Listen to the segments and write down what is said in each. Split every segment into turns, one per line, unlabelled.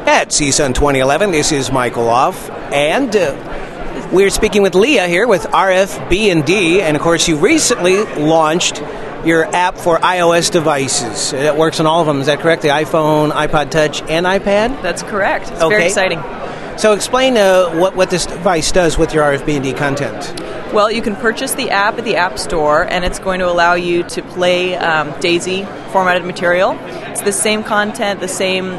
At CSUN 2011, this is Michael Off, and we're speaking with Leah here with RFB&D, and of course you recently launched your app for iOS devices. It works on all of them, is that correct? The iPhone, iPod Touch, and iPad?
That's correct. It's very exciting.
So explain what this device does with your RFB&D content.
Well, you can purchase the app at the App Store, and it's going to allow you to play DAISY formatted material. It's the same content, the same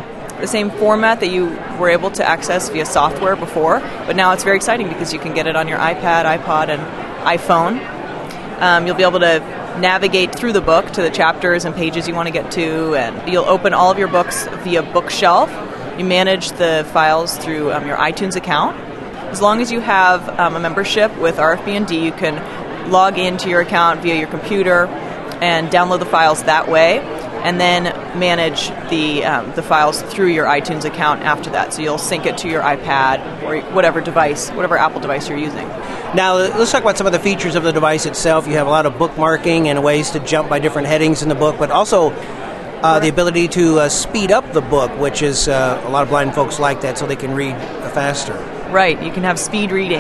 format that you were able to access via software before, but now it's very exciting because you can get it on your iPad, iPod, and iPhone. You'll be able to navigate through the book to the chapters and pages you want to get to, and you'll open all of your books via Bookshelf. You manage the files through your iTunes account. As long as you have a membership with RFB&D, you can log into your account via your computer and download the files that way, and then manage the files through your iTunes account after that. So you'll sync it to your iPad or whatever Apple device you're using.
Now, let's talk about some of the features of the device itself. You have a lot of bookmarking and ways to jump by different headings in the book, but also the ability to speed up the book, which is a lot of blind folks like that so they can read faster.
Right, you can have speed reading.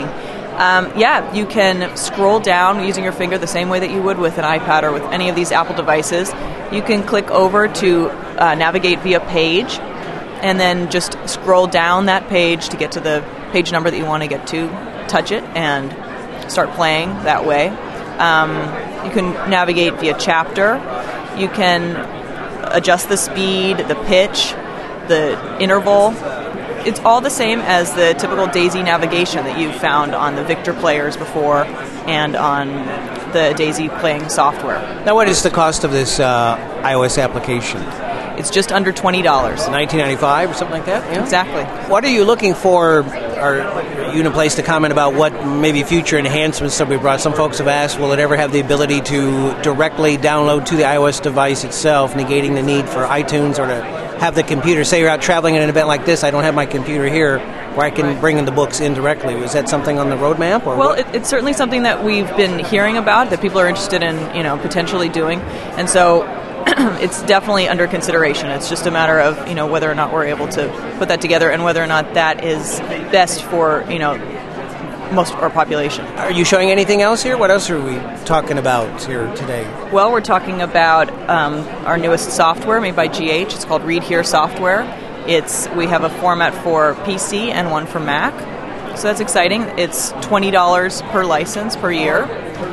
You can scroll down using your finger the same way that you would with an iPad or with any of these Apple devices. You can click over to navigate via page, and then just scroll down that page to get to the page number that you want to get to, touch it, and start playing that way. You can navigate via chapter. You can adjust the speed, the pitch, the interval. It's all the same as the typical DAISY navigation that you've found on the Victor players before and on the DAISY playing software.
Now, what is the cost of this iOS application?
It's just under $20.
$19.95 or something like that? Yeah?
Exactly.
What are you looking for? Are you in a place to comment about what maybe future enhancements that we brought? Some folks have asked, will it ever have the ability to directly download to the iOS device itself, negating the need for iTunes, or to have the computer, say you're out traveling at an event like this, I don't have my computer here, where I can bring in the books in directly. Is that something on the roadmap? Or
well, it's certainly something that we've been hearing about, that people are interested in, potentially doing. And so it's definitely under consideration. It's just a matter of, whether or not we're able to put that together and whether or not that is best for, most of our population.
Are you showing anything else here? What else are we talking about here today?
Well, we're talking about our newest software made by GH. It's called Read Here Software. We have a format for PC and one for Mac. So that's exciting. It's $20 per license per year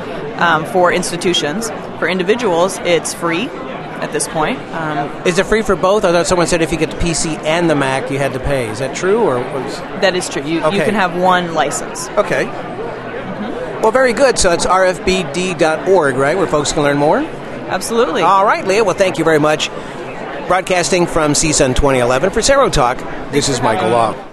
for institutions. For individuals, it's free at this point.
Is it free for both? I thought someone said if you get the PC and the Mac, you had to pay. Is that true?
That is true. You can have one license.
Okay. Mm-hmm. Well, very good. So it's rfbd.org, right, where folks can learn more?
Absolutely.
All right, Leah. Well, thank you very much. Broadcasting from CSUN 2011 for Serotalk, this is Michael Law.